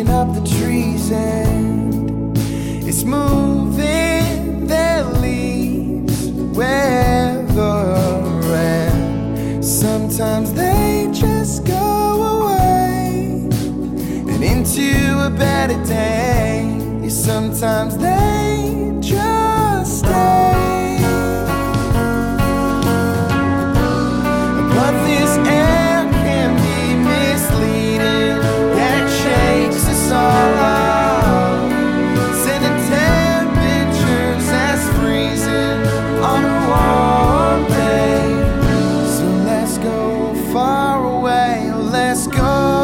picking up the trees and it's moving their leaves wherever, and sometimes they just go away and into a better day. Sometimes they just stay. But this air can be misleading, that it shakes us all up, sending temperatures as freezing on a warm day. So let's go far away, let's go.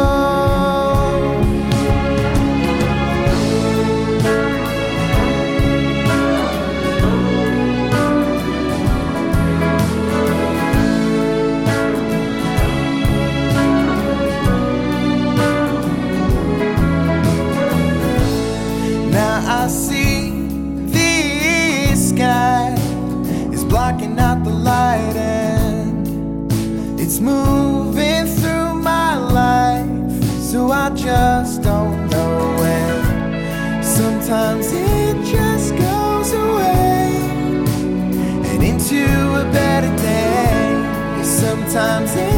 I see this sky is blocking out the light and it's moving through my life, so I just don't know when. Sometimes it just goes away and into a better day. Sometimes it